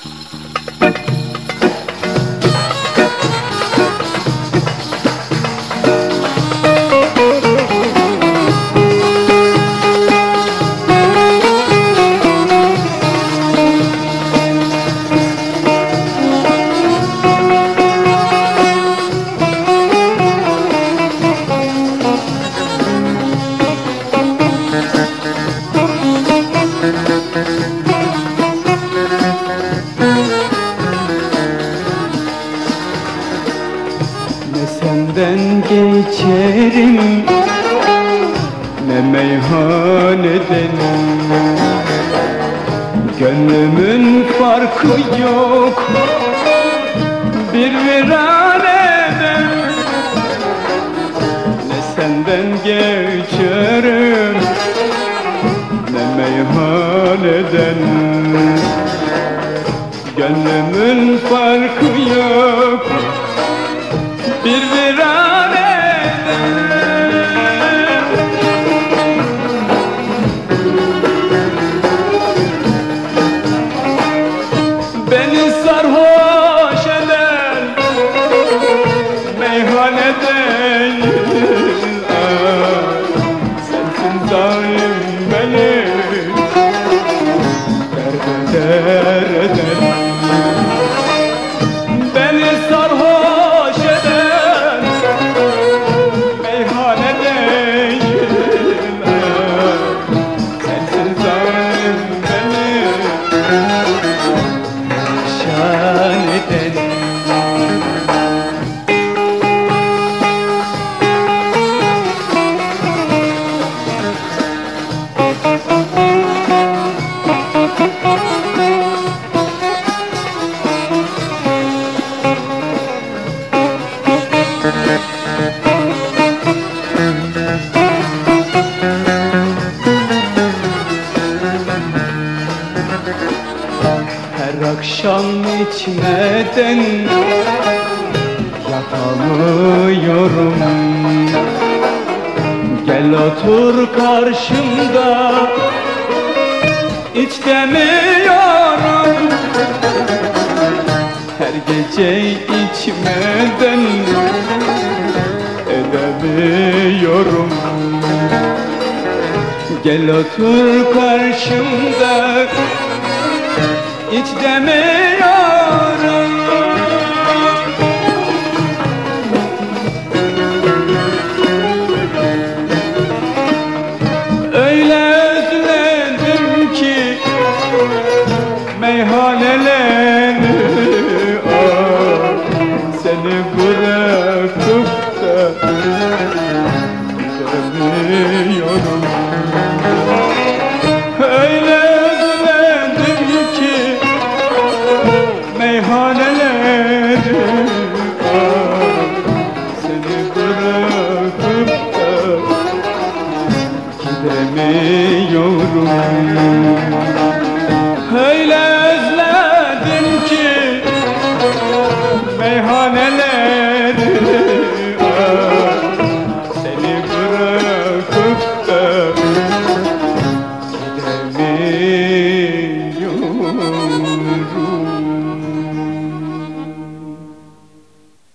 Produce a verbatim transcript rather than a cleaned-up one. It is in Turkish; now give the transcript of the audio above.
Ne senden geçerim, ne meyhaneden. Gönlümün farkı yok bir viraneden. Ne senden geçerim, ne meyhaneden. Gönlümün farkı yok bir viraneden. Beni sarhoş eden meyhaneden. Ah, sensin zalim beni derbeder eden. Beni sarhoş eden meyhaneden. Ah, sensin zalim beni perişan eden. Her akşam içmeden yatamıyorum. Gel otur karşımda, iç demiyorum. Her gece içmeden edemiyorum. Gel otur karşımda, hiç demiyorum. Öyle özledim ki meyhaneleri. Ah, seni bırakıp da gidemiyorum. Öyle meyhaneleri. Ah, seni bırakıp da gidemiyorum.